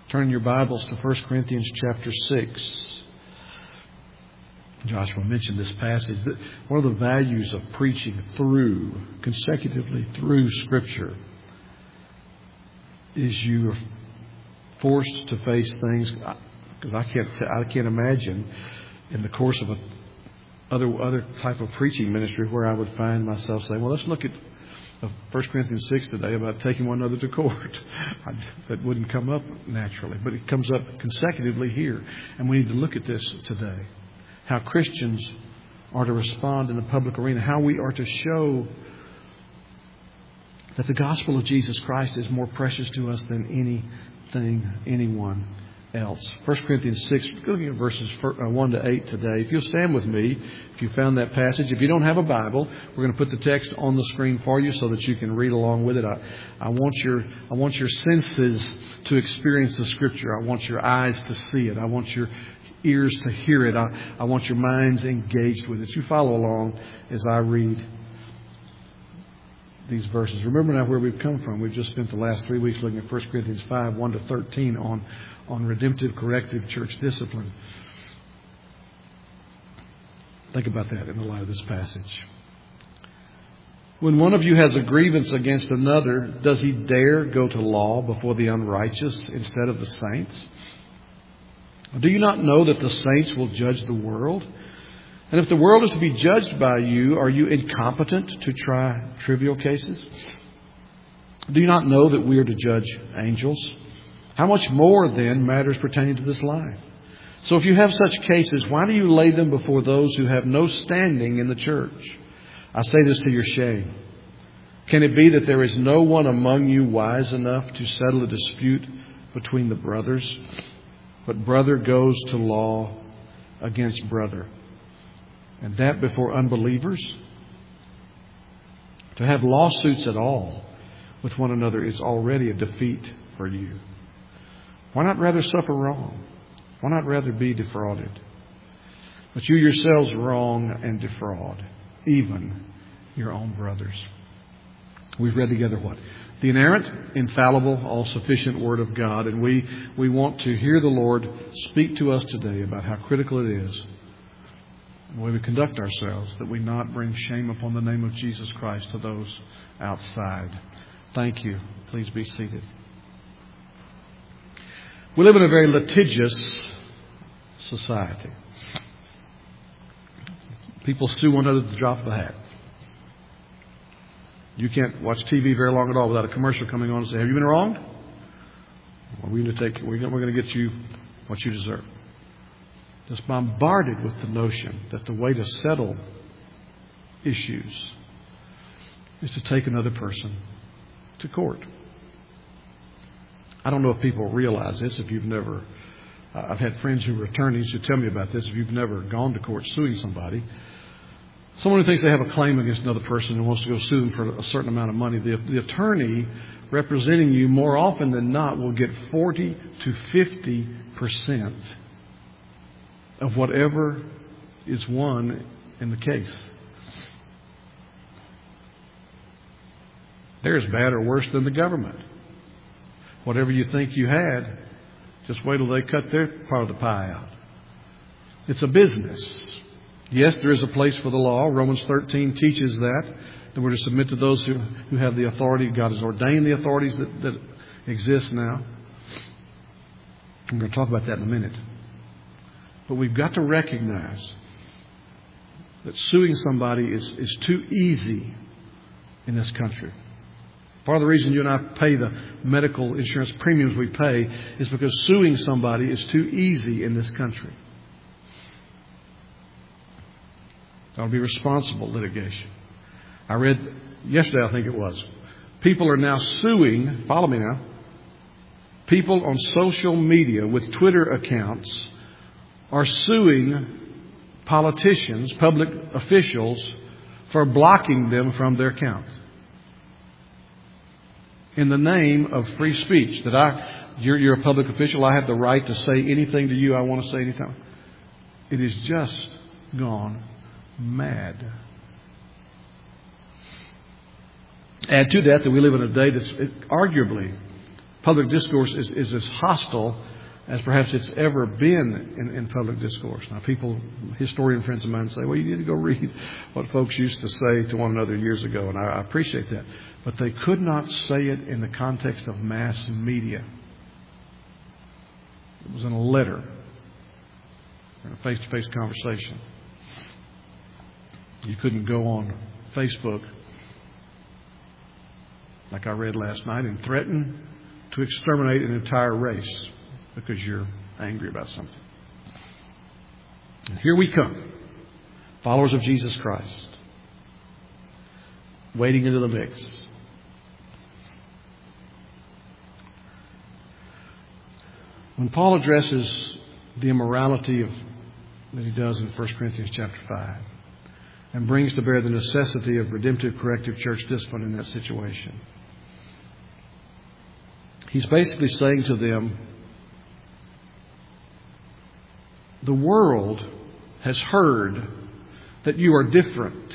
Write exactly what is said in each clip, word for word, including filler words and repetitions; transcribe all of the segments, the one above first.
Turn your Bibles to First Corinthians chapter six. Joshua mentioned this passage. One of the values of preaching through, consecutively through Scripture, is you are forced to face things. Because I can't, I can't imagine in the course of a other other type of preaching ministry where I would find myself saying, "Well, let's look at First Corinthians six today about taking one another to court." That wouldn't come up naturally, but it comes up consecutively here, and we need to look at this today. How Christians are to respond in the public arena, how we are to show that the gospel of Jesus Christ is more precious to us than anything, anyone else. First Corinthians six, looking at verses one to eight today. If you'll stand with me, if you found that passage. If you don't have a Bible, we're going to put the text on the screen for you so that you can read along with it. I, I want your I want your senses to experience the Scripture. I want your eyes to see it. I want your ears to hear it. I, I want your minds engaged with it. You follow along as I read these verses. Remember now where we've come from. We've just spent the last three weeks looking at First Corinthians five, one to thirteen on, on redemptive, corrective church discipline. Think about that in the light of this passage. When one of you has a grievance against another, does he dare go to law before the unrighteous instead of the saints? Do you not know that the saints will judge the world? And if the world is to be judged by you, are you incompetent to try trivial cases? Do you not know that we are to judge angels? How much more, then, matters pertaining to this life? So if you have such cases, why do you lay them before those who have no standing in the church? I say this to your shame. Can it be that there is no one among you wise enough to settle a dispute between the brothers? But brother goes to law against brother. And that before unbelievers? To have lawsuits at all with one another is already a defeat for you. Why not rather suffer wrong? Why not rather be defrauded? But you yourselves wrong and defraud, even your own brothers. We've read together what? The inerrant, infallible, all-sufficient Word of God. And we, we want to hear the Lord speak to us today about how critical it is, the way we conduct ourselves, that we not bring shame upon the name of Jesus Christ to those outside. Thank you. Please be seated. We live in a very litigious society. People sue one another at the drop of a hat. You can't watch T V very long at all without a commercial coming on and say, "Have you been wronged? Well, we're going to take. We're going to get you what you deserve." Just bombarded with the notion that the way to settle issues is to take another person to court. I don't know if people realize this. If you've never, I've had friends who are attorneys who tell me about this. If you've never gone to court suing somebody, someone who thinks they have a claim against another person and wants to go sue them for a certain amount of money, the, the attorney representing you more often than not will get forty to fifty percent of whatever is won in the case. They're as bad or worse than the government. Whatever you think you had, just wait till they cut their part of the pie out. It's a business. Yes, there is a place for the law. Romans thirteen teaches that, that we're to submit to those who, who have the authority. God has ordained the authorities that, that exist now. I'm going to talk about that in a minute. But we've got to recognize that suing somebody is, is too easy in this country. Part of the reason you and I pay the medical insurance premiums we pay is because suing somebody is too easy in this country. That would be responsible litigation. I read yesterday, I think it was, people are now suing, follow me now, people on social media with Twitter accounts are suing politicians, public officials, for blocking them from their accounts. In the name of free speech, that I, you're, you're a public official, I have the right to say anything to you I want to say anytime. It is just gone mad. Add to that that we live in a day that's arguably public discourse is, is as hostile as perhaps it's ever been in, in public discourse. Now, people, historian friends of mine say, well, you need to go read what folks used to say to one another years ago, and I, I appreciate that. But they could not say it in the context of mass media. It was in a letter, in a face-to-face conversation. You couldn't go on Facebook, like I read last night, and threaten to exterminate an entire race because you're angry about something. And here we come, followers of Jesus Christ, wading into the mix. When Paul addresses the immorality of, that he does in First Corinthians chapter five, and brings to bear the necessity of redemptive corrective church discipline in that situation, he's basically saying to them, the world has heard that you are different.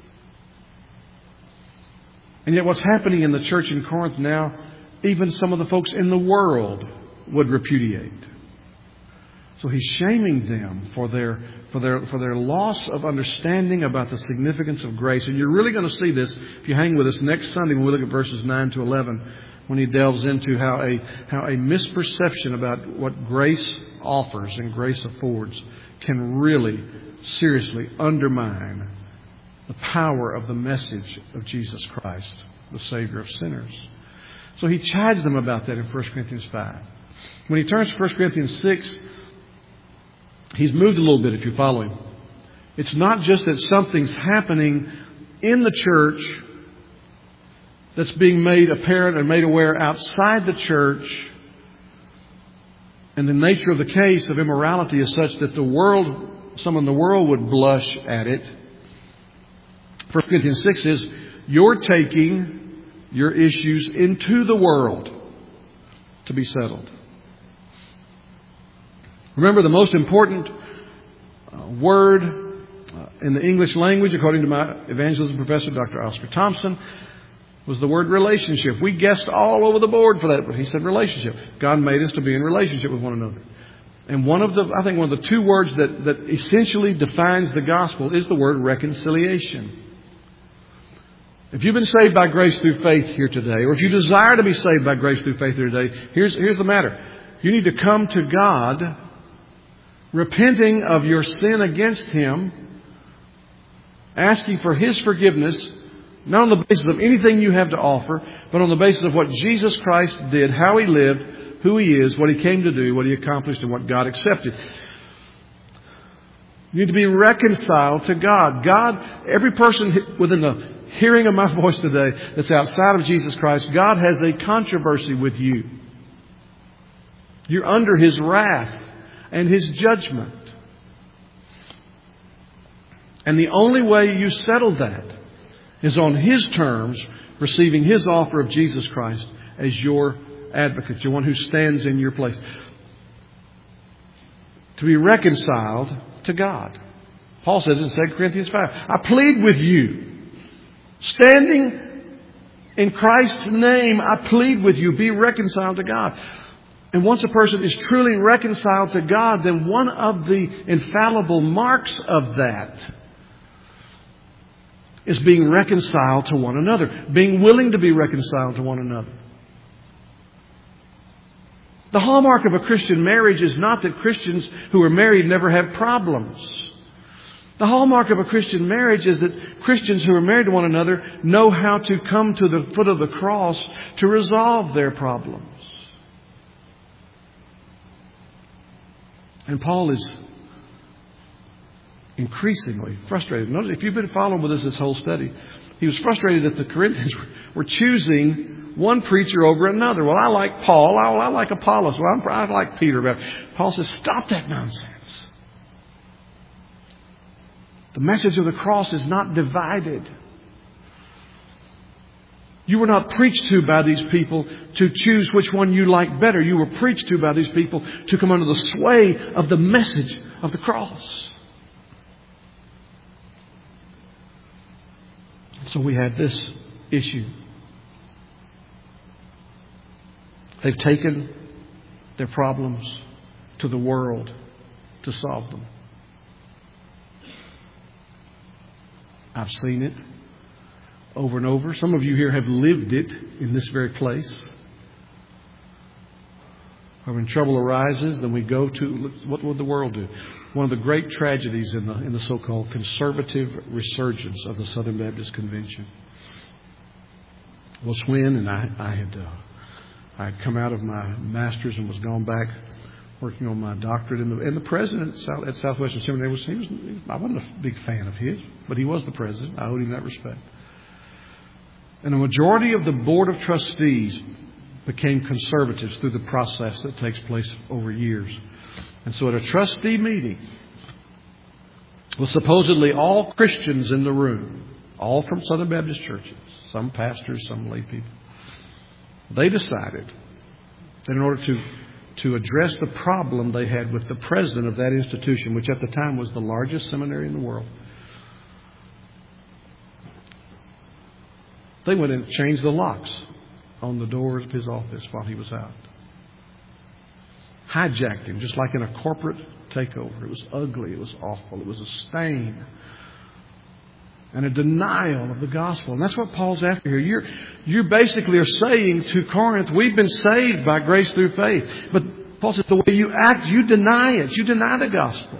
And yet what's happening in the church in Corinth now, even some of the folks in the world would repudiate. So he's shaming them for their for their for their loss of understanding about the significance of grace. And you're really going to see this if you hang with us next Sunday when we look at verses nine to eleven, when he delves into how a how a misperception about what grace offers and grace affords can really seriously undermine the power of the message of Jesus Christ, the Savior of sinners. So he chides them about that in First Corinthians five. When he turns to First Corinthians six, he's moved a little bit if you follow him. It's not just that something's happening in the church that's being made apparent and made aware outside the church. And the nature of the case of immorality is such that the world, some in the world would blush at it. First Corinthians six is, you're taking your issues into the world to be settled. Remember, the most important uh, word uh, in the English language, according to my evangelism professor, Doctor Oscar Thompson, was the word relationship. We guessed all over the board for that, but he said relationship. God made us to be in relationship with one another. And one of the, I think one of the two words that, that essentially defines the gospel is the word reconciliation. If you've been saved by grace through faith here today, or if you desire to be saved by grace through faith here today, here's, here's the matter. You need to come to God repenting of your sin against Him, asking for His forgiveness, not on the basis of anything you have to offer, but on the basis of what Jesus Christ did, how He lived, who He is, what He came to do, what He accomplished, and what God accepted. You need to be reconciled to God. God, every person within the hearing of my voice today that's outside of Jesus Christ, God has a controversy with you. You're under His wrath and His judgment. And the only way you settle that is on His terms, receiving His offer of Jesus Christ as your advocate, the one who stands in your place. To be reconciled to God. Paul says in Second Corinthians five, I plead with you, standing in Christ's name, I plead with you, be reconciled to God. And once a person is truly reconciled to God, then one of the infallible marks of that is being reconciled to one another, being willing to be reconciled to one another. The hallmark of a Christian marriage is not that Christians who are married never have problems. The hallmark of a Christian marriage is that Christians who are married to one another know how to come to the foot of the cross to resolve their problems. And Paul is increasingly frustrated. Notice, if you've been following with us this whole study, he was frustrated that the Corinthians were choosing one preacher over another. Well, I like Paul. I, I like Apollos. Well, I'm, I like Peter. But Paul says, stop that nonsense. The message of the cross is not divided. You were not preached to by these people to choose which one you like better. You were preached to by these people to come under the sway of the message of the cross. So we have this issue. They've taken their problems to the world to solve them. I've seen it over and over. Some of you here have lived it in this very place. When trouble arises, then we go to, what would the world do? One of the great tragedies in the in the so-called conservative resurgence of the Southern Baptist Convention was when, and I, I had uh, I had come out of my master's and was gone back working on my doctorate. And the, and the president at Southwestern Seminary was he was I wasn't a big fan of his, but he was the president. I owed him that respect. And a majority of the board of trustees became conservatives through the process that takes place over years. And so at a trustee meeting, with supposedly all Christians in the room, all from Southern Baptist churches, some pastors, some lay people, they decided that in order to, to address the problem they had with the president of that institution, which at the time was the largest seminary in the world, they went and changed the locks on the doors of his office while he was out. Hijacked him, just like in a corporate takeover. It was ugly. It was awful. It was a stain and a denial of the gospel. And that's what Paul's after here. You're, you basically are saying to Corinth, we've been saved by grace through faith. But Paul says the way you act, you deny it. You deny the gospel.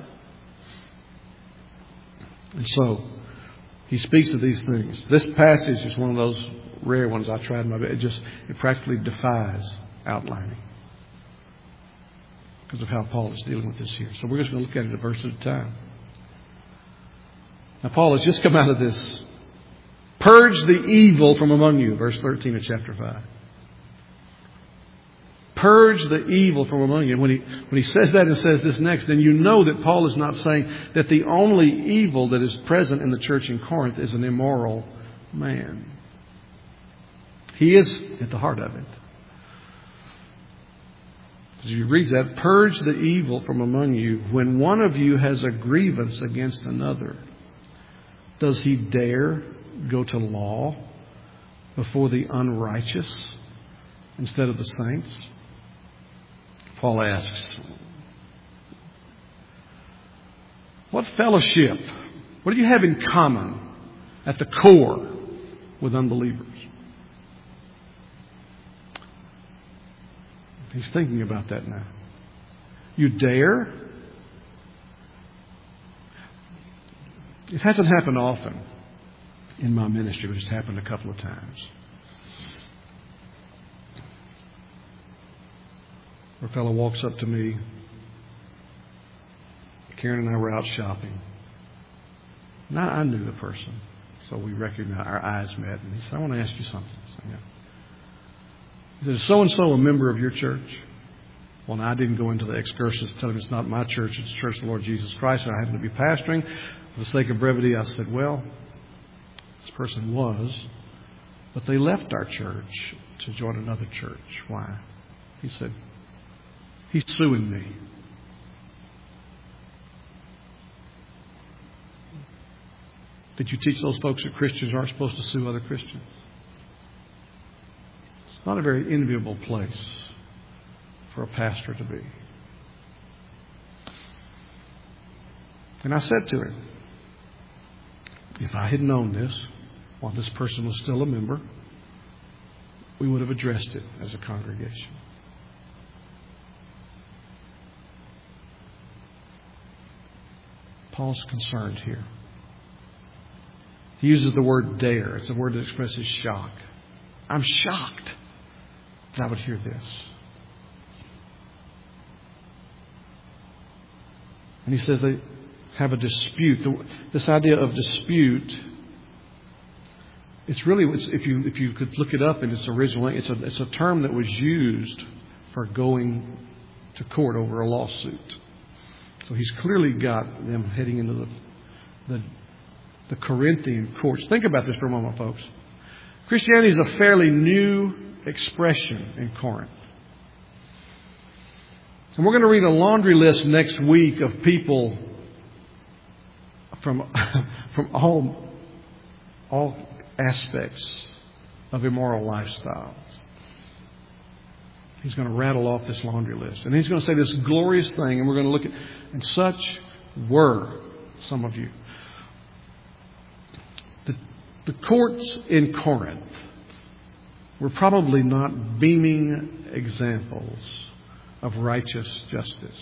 And so he speaks of these things. This passage is one of those rare ones I tried my best. It just it practically defies outlining because of how Paul is dealing with this here. So we're just going to look at it a verse at a time. Now Paul has just come out of this. Purge the evil from among you, verse thirteen of chapter five. Purge the evil from among you. When he when he says that and says this next, then you know that Paul is not saying that the only evil that is present in the church in Corinth is an immoral man. He is at the heart of it. As you read that, purge the evil from among you. When one of you has a grievance against another, does he dare go to law before the unrighteous instead of the saints? Paul asks, what fellowship, what do you have in common at the core with unbelievers? He's thinking about that now. You dare? It hasn't happened often in my ministry, but it's happened a couple of times. A fellow walks up to me. Karen and I were out shopping. Now I knew the person, so we recognized, our eyes met, and he said, I want to ask you something. I said, yeah. He said, is so-and-so a member of your church? Well, I didn't go into the excursus to tell him it's not my church, it's the Church of the Lord Jesus Christ, and I happen to be pastoring. For the sake of brevity, I said, well, this person was, but they left our church to join another church. Why? He said, he's suing me. Did you teach those folks that Christians aren't supposed to sue other Christians? It's not a very enviable place for a pastor to be. And I said to him, if I had known this while this person was still a member, we would have addressed it as a congregation. Paul's concerned here. He uses the word dare. It's a word that expresses shock. I'm shocked that I would hear this. And he says they have a dispute. This idea of dispute, it's really, if you if you could look it up in its original, it's a it's a term that was used for going to court over a lawsuit. So he's clearly got them heading into the the, the Corinthian courts. Think about this for a moment, folks. Christianity is a fairly new expression in Corinth. And we're going to read a laundry list next week of people from from all all aspects of immoral lifestyles. He's going to rattle off this laundry list. And he's going to say this glorious thing, and we're going to look at, and such were some of you. The, the courts in Corinth were probably not beaming examples of righteous justice.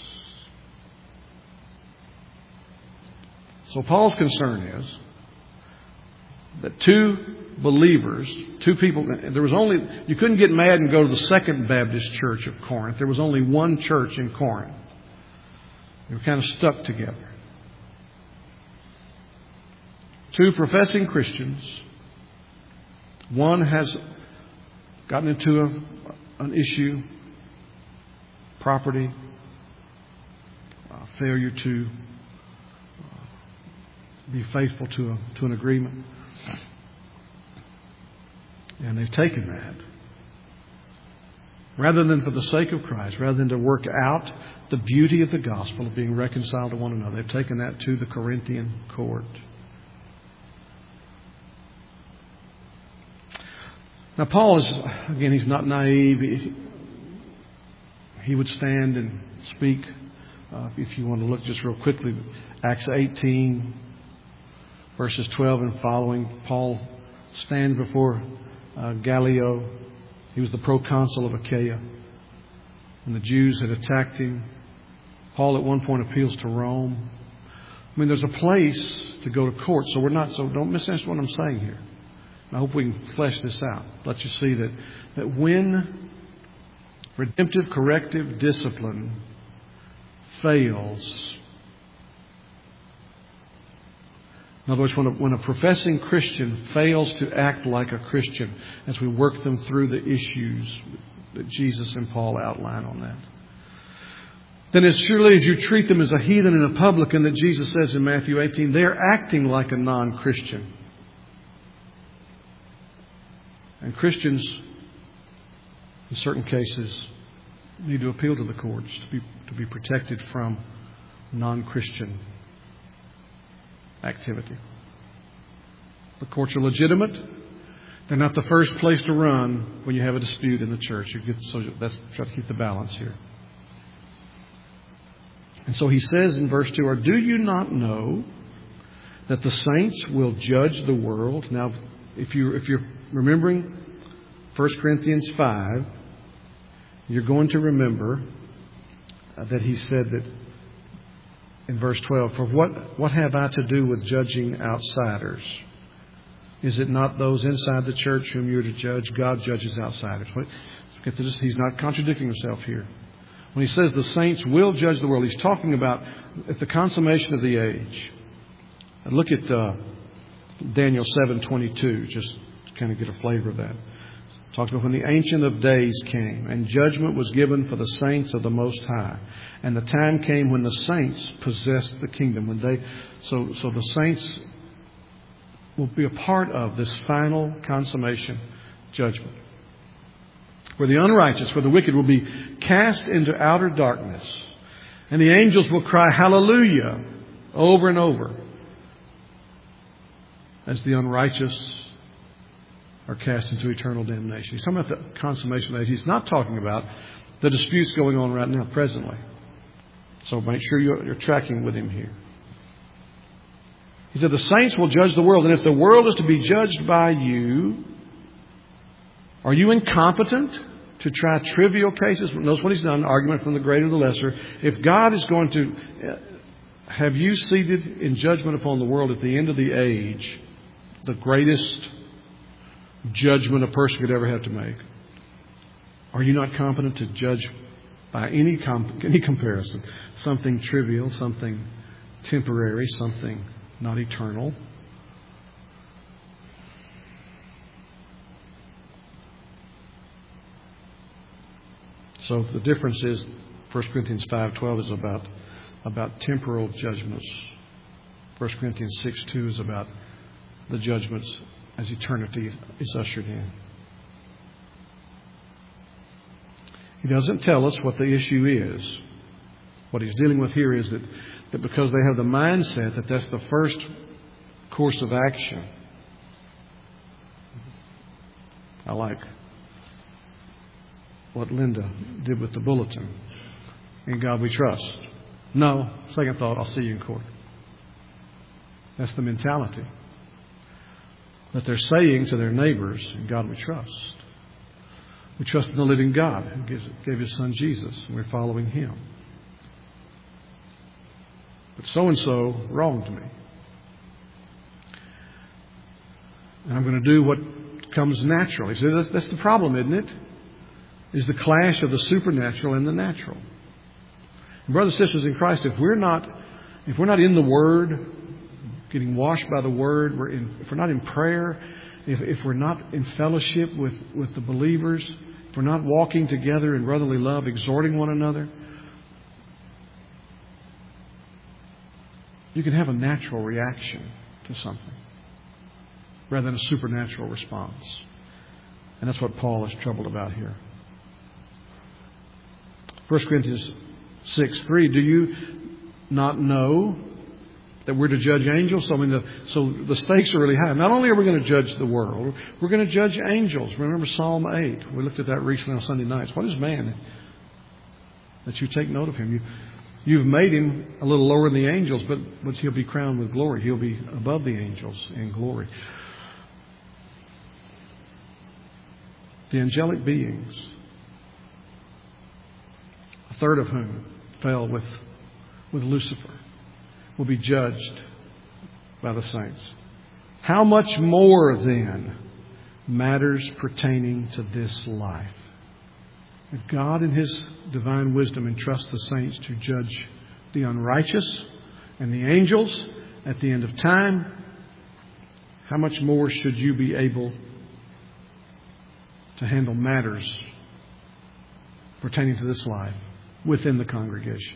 So Paul's concern is that two believers, two people, there was only, you couldn't get mad and go to the Second Baptist Church of Corinth. There was only one church in Corinth. They were kind of stuck together. Two professing Christians. One has gotten into a, an issue, property, uh, failure to uh, be faithful to a, to an agreement. And they've taken that. Rather than for the sake of Christ, rather than to work out the beauty of the gospel of being reconciled to one another, they've taken that to the Corinthian court. Now, Paul is, again, he's not naive. He, he would stand and speak. Uh, if you want to look just real quickly, Acts eighteen, verses twelve and following, Paul stands before uh, Gallio. He was the proconsul of Achaia. And the Jews had attacked him. Paul at one point appeals to Rome. I mean, there's a place to go to court. So we're not, so don't misunderstand what I'm saying here. I hope we can flesh this out. Let you see that, that when redemptive, corrective discipline fails, in other words, when a, when a professing Christian fails to act like a Christian as we work them through the issues that Jesus and Paul outline on that, then as surely as you treat them as a heathen and a publican that Jesus says in Matthew eighteen, they're acting like a non-Christian. And Christians, in certain cases, need to appeal to the courts to be, to be protected from non-Christian activity. The courts are legitimate. They're not the first place to run when you have a dispute in the church. You get, so that's try to keep the balance here. And so he says in verse two, or do you not know that the saints will judge the world? Now, if you if you're remembering First Corinthians five, you're going to remember that he said that in verse twelve, for what, what have I to do with judging outsiders? Is it not those inside the church whom you're to judge? God judges outsiders. Get to this. He's not contradicting himself here. When he says the saints will judge the world, he's talking about at the consummation of the age. And look at uh, Daniel seven twenty-two, just to kind of get a flavor of that. Talks about when the Ancient of Days came and judgment was given for the saints of the Most High. And the time came when the saints possessed the kingdom. When they, so, so the saints will be a part of this final consummation judgment. Where the unrighteous, where the wicked will be cast into outer darkness. And the angels will cry hallelujah over and over as the unrighteous are cast into eternal damnation. He's talking about the consummation age. He's not talking about the disputes going on right now, presently. So make sure you're, you're tracking with him here. He said the saints will judge the world. And if the world is to be judged by you, are you incompetent to try trivial cases? Notice what he's done, argument from the greater to the lesser. If God is going to have you seated in judgment upon the world at the end of the age, the greatest judgment a person could ever have to make, are you not competent to judge by any comp- any comparison something trivial, something temporary, something not eternal? So the difference is First Corinthians five twelve is about about temporal judgments. First Corinthians six two is about the judgments as eternity is ushered in. He doesn't tell us what the issue is. What he's dealing with here is that, that because they have the mindset that that's the first course of action. I like what Linda did with the bulletin. In God we trust. No, second thought, I'll see you in court. That's the mentality that they're saying to their neighbors, in God we trust. We trust in the living God who gives, gave His Son Jesus, and we're following Him. But so-and-so wronged me. And I'm going to do what comes naturally. So that's, that's the problem, isn't it? Is the clash of the supernatural and the natural. And brothers and sisters in Christ, if we're not, if we're not in the Word, getting washed by the Word, we're in, if we're not in prayer, if, if we're not in fellowship with, with the believers, if we're not walking together in brotherly love, exhorting one another, you can have a natural reaction to something rather than a supernatural response. And that's what Paul is troubled about here. First Corinthians six three, do you not know that we're to judge angels? So, I mean, the, so the stakes are really high. Not only are we going to judge the world, we're going to judge angels. Remember Psalm eight. We looked at that recently on Sunday nights. What is man that you take note of him? You, you've made him a little lower than the angels, but, but he'll be crowned with glory. He'll be above the angels in glory. The angelic beings, a third of whom fell with, with Lucifer, will be judged by the saints. How much more then matters pertaining to this life? If God in His divine wisdom entrusts the saints to judge the unrighteous and the angels at the end of time, how much more should you be able to handle matters pertaining to this life within the congregation?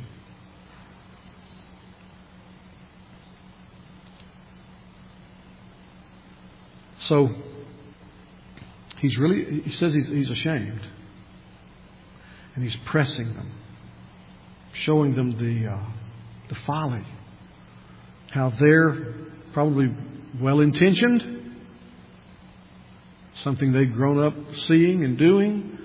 So, he's really, he says he's, he's ashamed. And he's pressing them, showing them the, uh, the folly. How they're probably well-intentioned, something they've grown up seeing and doing,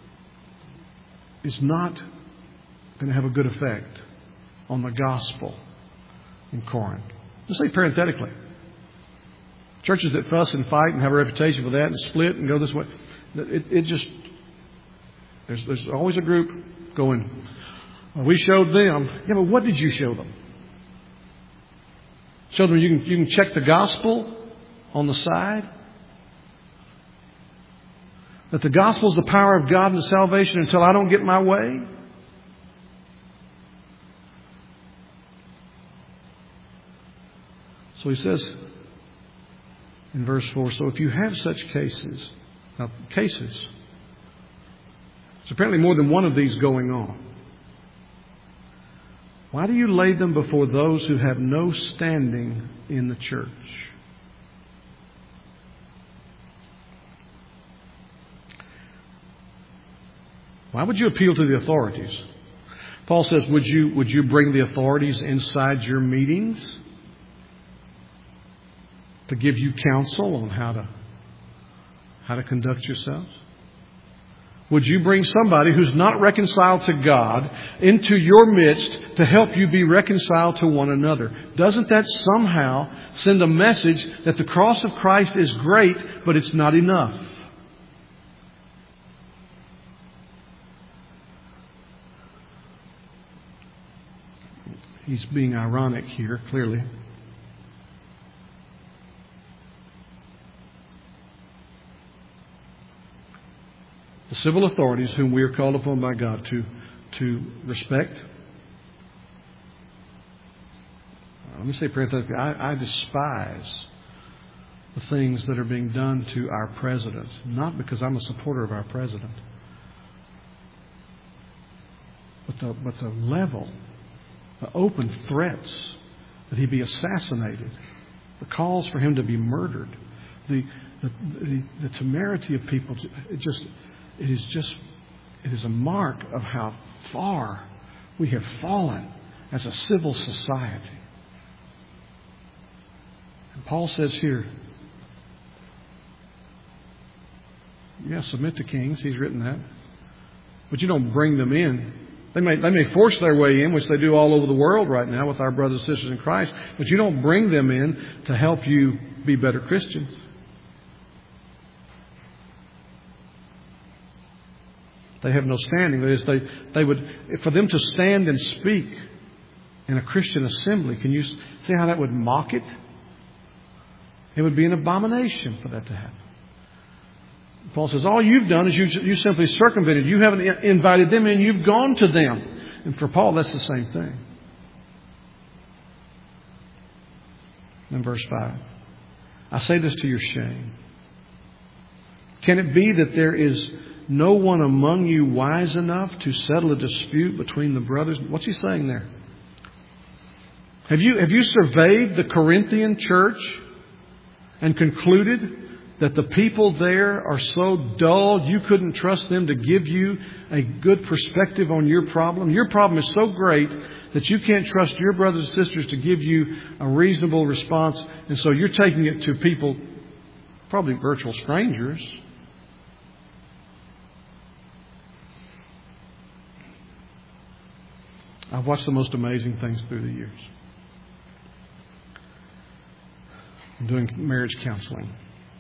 is not going to have a good effect on the gospel in Corinth. Let's say parenthetically. Churches that fuss and fight and have a reputation for that and split and go this way, it, it just, there's, there's always a group going, well, we showed them. Yeah, but what did you show them? Show them you can, you can check the gospel on the side? That the gospel is the power of God and the salvation until I don't get my way? So he says in verse four, so if you have such cases, now cases, there's apparently more than one of these going on. Why do you lay them before those who have no standing in the church? Why would you appeal to the authorities? Paul says, would you, would you bring the authorities inside your meetings to give you counsel on how to, how to conduct yourselves? Would you bring somebody who's not reconciled to God into your midst to help you be reconciled to one another? Doesn't that somehow send a message that the cross of Christ is great, but it's not enough? He's being ironic here, clearly. The civil authorities whom we are called upon by God to, to respect. Let me say parenthetically, I, I despise the things that are being done to our president. Not because I'm a supporter of our president. But the, but the level, the open threats that he be assassinated, the calls for him to be murdered, the, the, the, the temerity of people, it just... It is just, it is a mark of how far we have fallen as a civil society. And Paul says here, yeah, submit to kings. He's written that. But you don't bring them in. They may, they may force their way in, which they do all over the world right now with our brothers and sisters in Christ. But you don't bring them in to help you be better Christians. They have no standing. That is, they, they would, for them to stand and speak in a Christian assembly, can you see how that would mock it? It would be an abomination for that to happen. Paul says, all you've done is you, you simply circumvented. You haven't invited them in. You've gone to them. And for Paul, that's the same thing. In verse five, I say this to your shame. Can it be that there is no one among you wise enough to settle a dispute between the brothers? What's he saying there? Have you, have you surveyed the Corinthian church and concluded that the people there are so dull you couldn't trust them to give you a good perspective on your problem? Your problem is so great that you can't trust your brothers and sisters to give you a reasonable response. And so you're taking it to people, probably virtual strangers. I've watched the most amazing things through the years. I'm doing marriage counseling.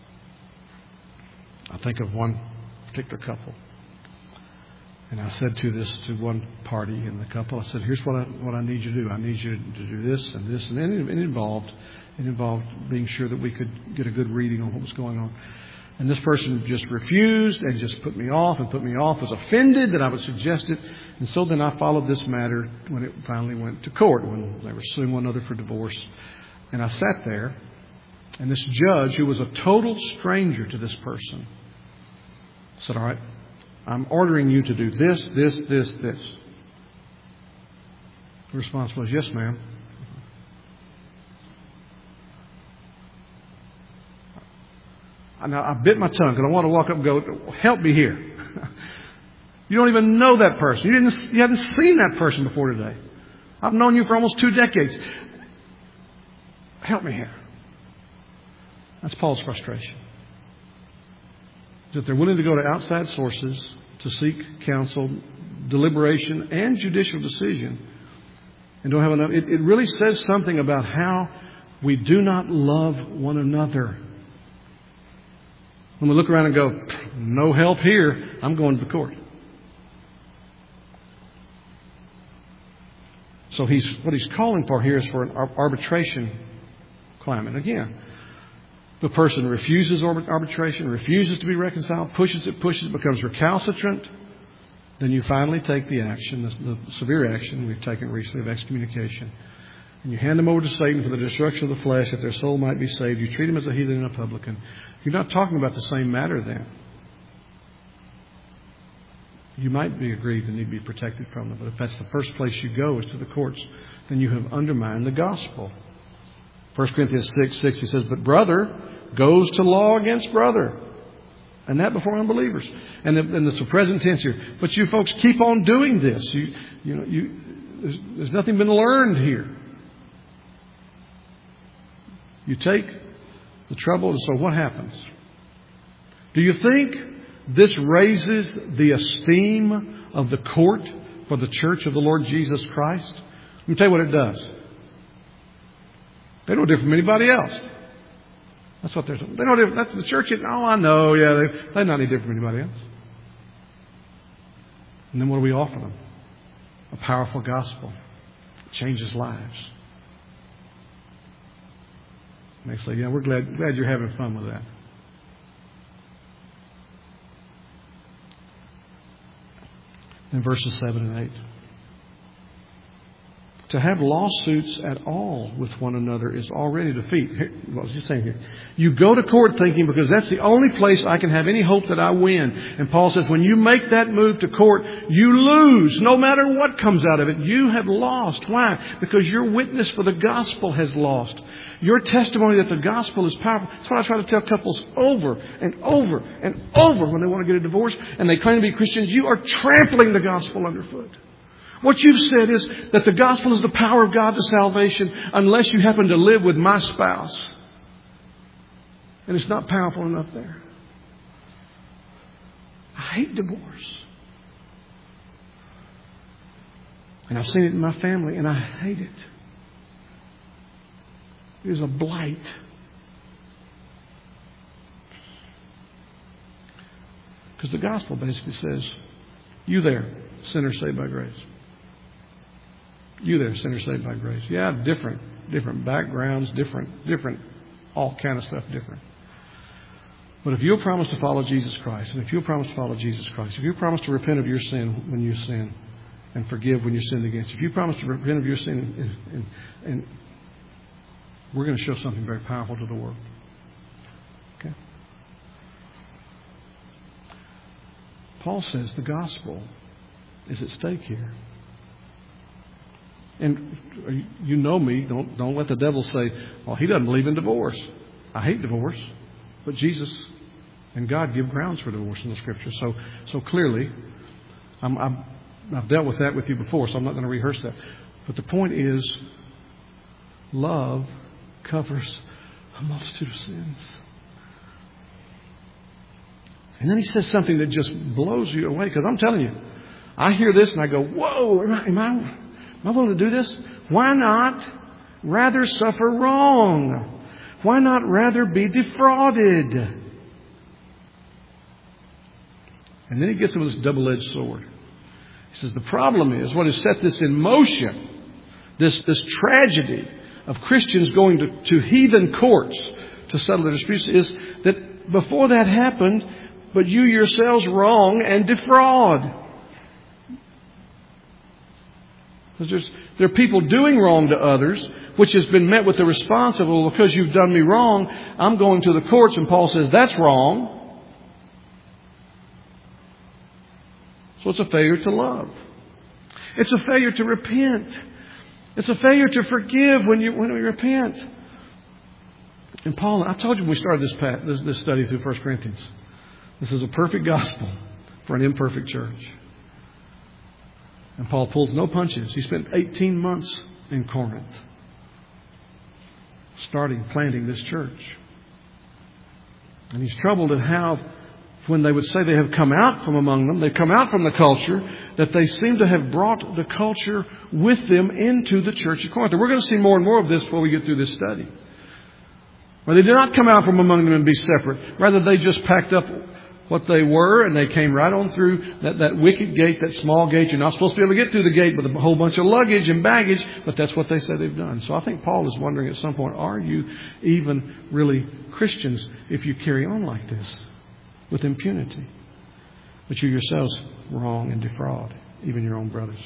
I think of one particular couple. And I said to this, to one party in the couple, I said, here's what I, what I need you to do. I need you to do this and this. And it, it involved, it involved being sure that we could get a good reading on what was going on. And this person just refused and just put me off and put me off, was offended that I would suggest it. And so then I followed this matter when it finally went to court, when they were suing one another for divorce. And I sat there, and this judge, who was a total stranger to this person, said, all right, I'm ordering you to do this, this, this, this. The response was, yes, ma'am. Now, I bit my tongue because I want to walk up and go, help me here. You don't even know that person. You didn't, you haven't seen that person before today. I've known you for almost two decades. Help me here. That's Paul's frustration. That they're willing to go to outside sources to seek counsel, deliberation, and judicial decision, and don't have enough. It, it really says something about how we do not love one another. When we look around and go, no help here, I'm going to the court. So he's what he's calling for here is for an arbitration claimant. Again, the person refuses arbitration, refuses to be reconciled, pushes it, pushes it, becomes recalcitrant. Then you finally take the action, the, the severe action we've taken recently of excommunication. And you hand them over to Satan for the destruction of the flesh, that their soul might be saved. You treat them as a heathen and a publican. You're not talking about the same matter then. You might be aggrieved and need to be protected from them. But if that's the first place you go is to the courts, then you have undermined the gospel. First Corinthians six six, he says, but brother goes to law against brother. And that before unbelievers. And, and it's a present tense here. But you folks keep on doing this. You, you know, you, there's, there's nothing been learned here. You take the trouble, and so what happens? Do you think this raises the esteem of the court for the church of the Lord Jesus Christ? Let me tell you what it does. They're no different from anybody else. That's what they're saying. They're no different. That's the church. Oh, I know. Yeah, they, they're not any different from anybody else. And then what do we offer them? A powerful gospel. It changes lives. And they say, yeah, we're glad, glad you're having fun with that. In verses seven and eight. To have lawsuits at all with one another is already defeat. Here, what was he saying here? You go to court thinking, because that's the only place I can have any hope that I win. And Paul says, when you make that move to court, you lose. No matter what comes out of it, you have lost. Why? Because your witness for the gospel has lost. Your testimony that the gospel is powerful. That's what I try to tell couples over and over and over when they want to get a divorce and they claim to be Christians. You are trampling the gospel underfoot. What you've said is that the gospel is the power of God to salvation unless you happen to live with my spouse. And it's not powerful enough there. I hate divorce. And I've seen it in my family, and I hate it. It is a blight. Because the gospel basically says, you there, sinner saved by grace. You there, sinner saved by grace. Yeah, different, different backgrounds, different, different, all kind of stuff different. But if you'll promise to follow Jesus Christ, and if you'll promise to follow Jesus Christ, if you promise to repent of your sin when you sin, and forgive when you sinned against you, if you promise to repent of your sin, and, and, and we're going to show something very powerful to the world. Okay? Paul says the gospel is at stake here. And you know me, don't don't let the devil say, well, he doesn't believe in divorce. I hate divorce. But Jesus and God give grounds for divorce in the Scripture. So so clearly, I'm, I'm, I've dealt with that with you before, so I'm not going to rehearse that. But the point is, love covers a multitude of sins. And then he says something that just blows you away. Because I'm telling you, I hear this and I go, whoa, am I, am I, am I willing to do this? Why not rather suffer wrong? Why not rather be defrauded? And then he gets with this double-edged sword. He says the problem is, what has set this in motion, this, this tragedy of Christians going to, to heathen courts to settle their disputes, is that before that happened, but you yourselves wrong and defraud. Because there's, there are people doing wrong to others, which has been met with the response of, well, because you've done me wrong, I'm going to the courts. And Paul says, that's wrong. So it's a failure to love. It's a failure to repent. It's a failure to forgive when you when we repent. And Paul, I told you when we started this, this, this study through First Corinthians, this is a perfect gospel for an imperfect church. And Paul pulls no punches. He spent eighteen months in Corinth, starting, planting this church. And he's troubled at how, when they would say they have come out from among them, they've come out from the culture, that they seem to have brought the culture with them into the church of Corinth. And we're going to see more and more of this before we get through this study. Where they did not come out from among them and be separate. Rather, they just packed up what they were, and they came right on through that, that wicket gate, that small gate. You're not supposed to be able to get through the gate with a whole bunch of luggage and baggage, but that's what they say they've done. So I think Paul is wondering at some point, are you even really Christians if you carry on like this with impunity? But you yourselves wrong and defraud, even your own brothers.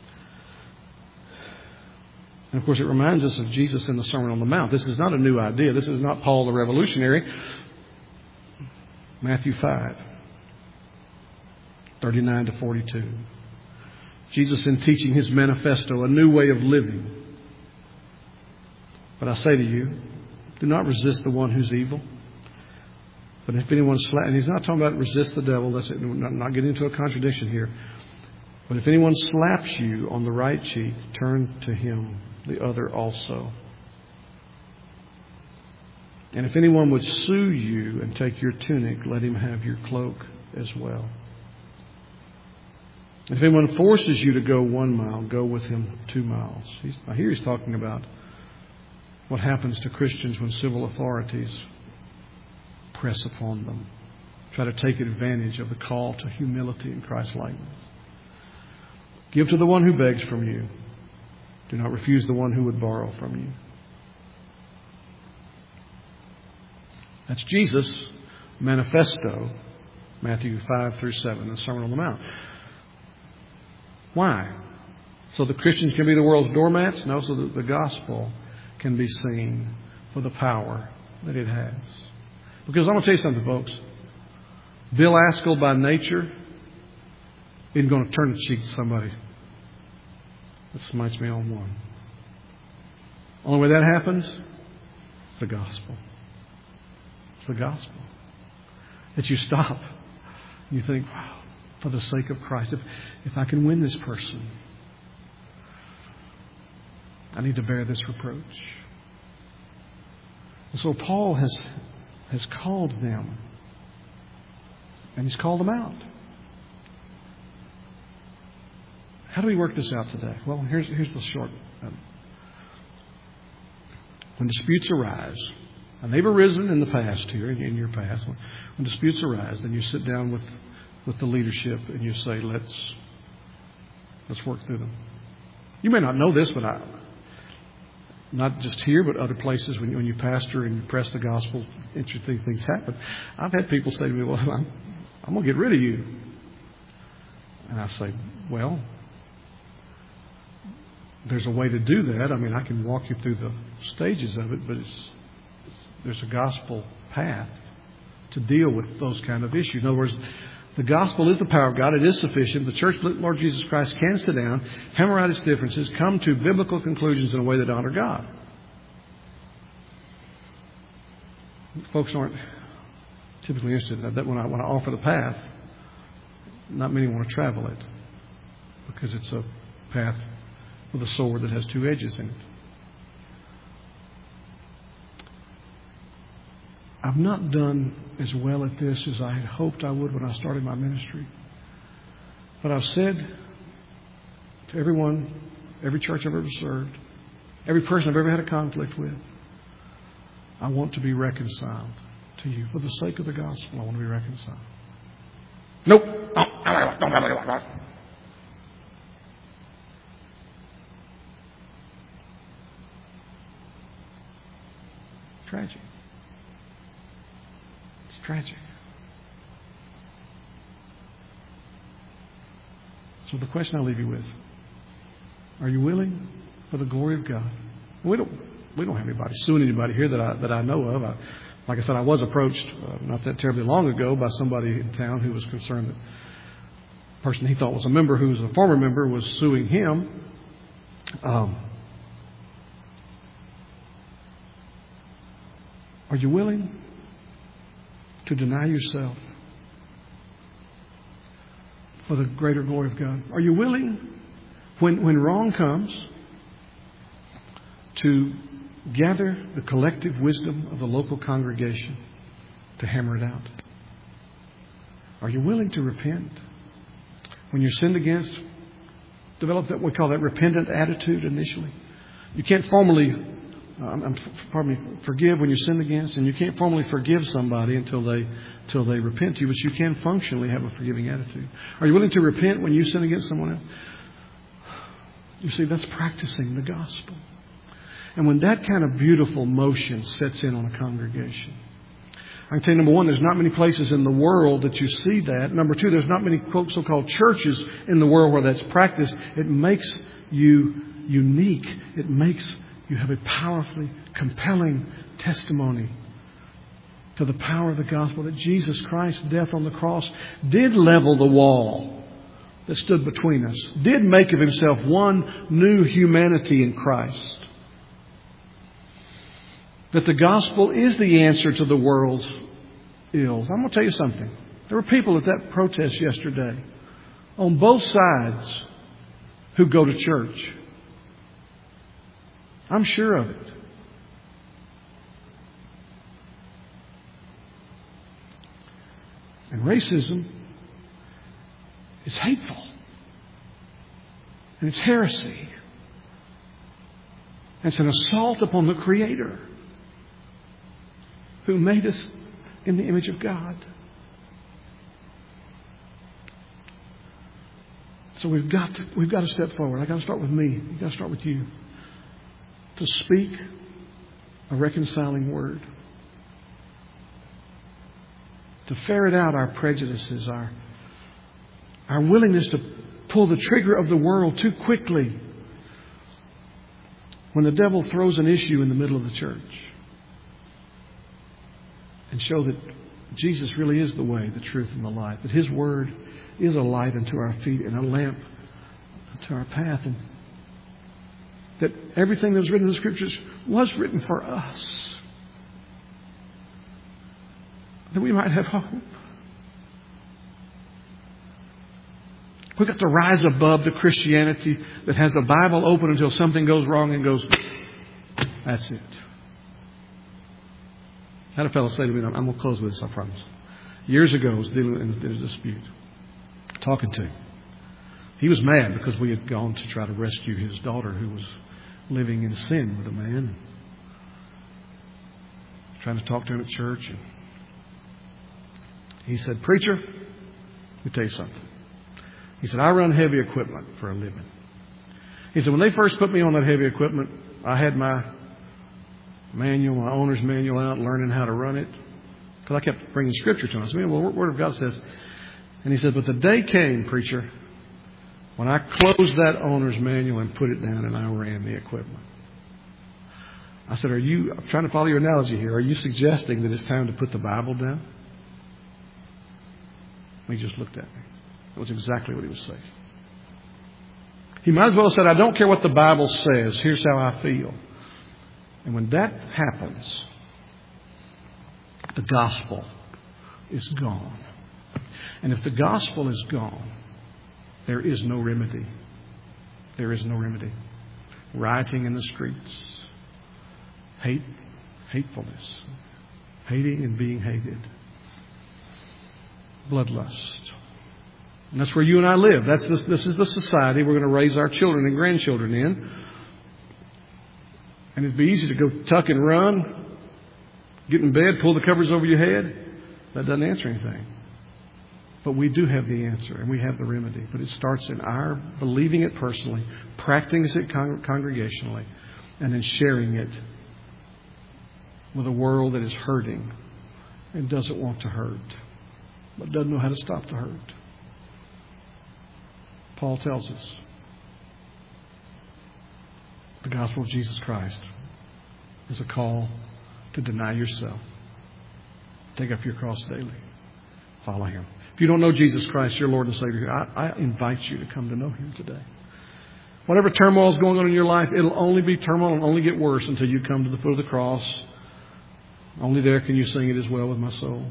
And of course, it reminds us of Jesus in the Sermon on the Mount. This is not a new idea. This is not Paul the revolutionary. Matthew five, thirty-nine to forty-two. Jesus in teaching his manifesto, a new way of living. But I say to you, do not resist the one who's evil. But if anyone slaps, and he's not talking about resist the devil, that's it, not, not getting into a contradiction here. But if anyone slaps you on the right cheek, turn to him the other also. And if anyone would sue you and take your tunic, let him have your cloak as well. If anyone forces you to go one mile, go with him two miles. He's, I hear he's talking about what happens to Christians when civil authorities press upon them, try to take advantage of the call to humility and Christ-likeness. Give to the one who begs from you. Do not refuse the one who would borrow from you. That's Jesus' manifesto, Matthew five through seven, the Sermon on the Mount. Why? So the Christians can be the world's doormats? No, so that the gospel can be seen for the power that it has. Because I'm going to tell you something, folks. Bill Askell, by nature, isn't going to turn the cheek to somebody that smites me on one. Only way that happens, the gospel. It's the gospel. That you stop. You think, wow, for the sake of Christ, if, if I can win this person, I need to bear this reproach. And so Paul has, has called them. And he's called them out. How do we work this out today? Well, here's, here's the short. Um, when disputes arise, and they've arisen in the past here, in your past, when, when disputes arise, then you sit down with, with the leadership and you say, let's, let's work through them. You may not know this, but I, not just here, but other places when you, when you pastor and you press the gospel, interesting things happen. I've had people say to me, well, I'm, I'm going to get rid of you. And I say, well, there's a way to do that. I mean, I can walk you through the stages of it, but it's, there's a gospel path to deal with those kind of issues. In other words, the gospel is the power of God. It is sufficient. The church, Lord Jesus Christ, can sit down, hammer out its differences, come to biblical conclusions in a way that honor God. Folks aren't typically interested in that. When I, when I offer the path, not many want to travel it because it's a path with a sword that has two edges in it. I've not done as well at this as I had hoped I would when I started my ministry. But I've said to everyone, every church I've ever served, every person I've ever had a conflict with, I want to be reconciled to you. For the sake of the gospel, I want to be reconciled. Nope. Tragic. It's tragic. So the question I'll leave you with, are you willing for the glory of God? We don't we don't have anybody suing anybody here that I that I know of. I, like I said, I was approached uh, not that terribly long ago by somebody in town who was concerned that the person he thought was a member, who was a former member, was suing him. Um, are you willing to deny yourself for the greater glory of God? Are you willing, when when wrong comes, to gather the collective wisdom of the local congregation to hammer it out? Are you willing to repent? When you're sinned against, develop that, we call that repentant attitude initially. You can't formally, um, pardon me, forgive when you're sinned against, and you can't formally forgive somebody until they, until they repent to you, but you can functionally have a forgiving attitude. Are you willing to repent when you sin against someone else? You see, that's practicing the gospel. And when that kind of beautiful motion sets in on a congregation, I can tell you, number one, there's not many places in the world that you see that. Number two, there's not many quote so-called churches in the world where that's practiced. It makes you unique. It makes you have a powerfully compelling testimony to the power of the gospel that Jesus Christ's death on the cross did level the wall that stood between us, did make of himself one new humanity in Christ. That the gospel is the answer to the world's ills. I'm going to tell you something. There were people at that protest yesterday on both sides who go to church. I'm sure of it. And racism is hateful. And it's heresy. And it's an assault upon the Creator, who made us in the image of God. So we've got to, we've got to step forward. I've got to start with me. You've got to start with you. To speak a reconciling word. To ferret out our prejudices, our, our willingness to pull the trigger of the world too quickly when the devil throws an issue in the middle of the church. And show that Jesus really is the way, the truth, and the life. That His Word is a light unto our feet and a lamp unto our path. And that everything that was written in the Scriptures was written for us. That we might have hope. We've got to rise above the Christianity that has the Bible open until something goes wrong and goes, that's it. I had a fellow say to me, I'm going to close with this, I promise. Years ago, I was dealing with a dispute, talking to him. He was mad because we had gone to try to rescue his daughter who was living in sin with a man. Trying to talk to him at church. And he said, "Preacher, let me tell you something." He said, "I run heavy equipment for a living." He said, "When they first put me on that heavy equipment, I had my manual, my owner's manual out, learning how to run it. Because I kept bringing Scripture to him. I said, well, the Word of God says." And he said, "But the day came, preacher, when I closed that owner's manual and put it down and I ran the equipment." I said, "Are you, I'm trying to follow your analogy here, are you suggesting that it's time to put the Bible down?" He just looked at me. That was exactly what he was saying. He might as well have said, "I don't care what the Bible says. Here's how I feel." And when that happens, the gospel is gone. And if the gospel is gone, there is no remedy. There is no remedy. Rioting in the streets. Hate, hatefulness. Hating and being hated. Bloodlust. And that's where you and I live. That's this, this is the society we're going to raise our children and grandchildren in. And it'd be easy to go tuck and run, get in bed, pull the covers over your head. That doesn't answer anything. But we do have the answer, and we have the remedy. But it starts in our believing it personally, practicing it con- congregationally, and then sharing it with a world that is hurting and doesn't want to hurt, but doesn't know how to stop the hurt. Paul tells us the gospel of Jesus Christ is a call to deny yourself, take up your cross daily, follow Him. If you don't know Jesus Christ, your Lord and Savior, I, I invite you to come to know Him today. Whatever turmoil is going on in your life, it'll only be turmoil and only get worse until you come to the foot of the cross. Only there can you sing "It Is Well With My Soul."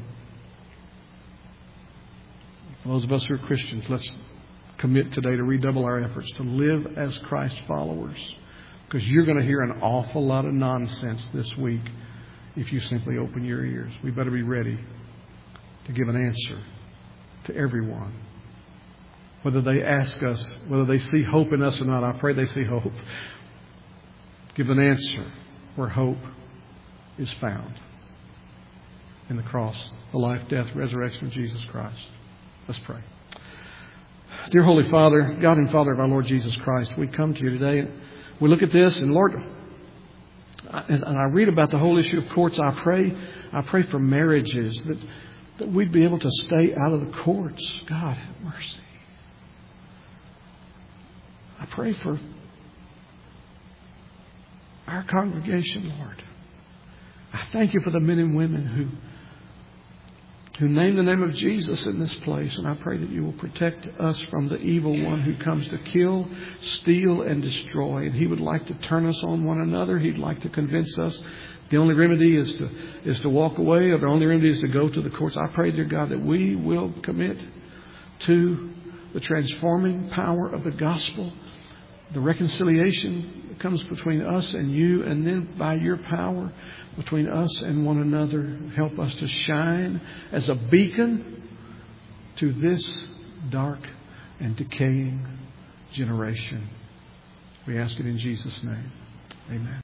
For those of us who are Christians, let's commit today to redouble our efforts to live as Christ followers. Because you're going to hear an awful lot of nonsense this week if you simply open your ears. We better be ready to give an answer to everyone. Whether they ask us, whether they see hope in us or not, I pray they see hope. Give an answer where hope is found. In the cross, the life, death, resurrection of Jesus Christ. Let's pray. Dear Holy Father, God and Father of our Lord Jesus Christ, we come to you today and we look at this, and Lord, and I read about the whole issue of courts. I pray, I pray for marriages that, that we'd be able to stay out of the courts. God, have mercy. I pray for our congregation, Lord. I thank you for the men and women who who name the name of Jesus in this place. And I pray that you will protect us from the evil one who comes to kill, steal, and destroy. And he would like to turn us on one another. He'd like to convince us the only remedy is to is to walk away, or the only remedy is to go to the courts. I pray, dear God, that we will commit to the transforming power of the gospel, the reconciliation that comes between us and you, and then by your power between us and one another, help us to shine as a beacon to this dark and decaying generation. We ask it in Jesus' name. Amen.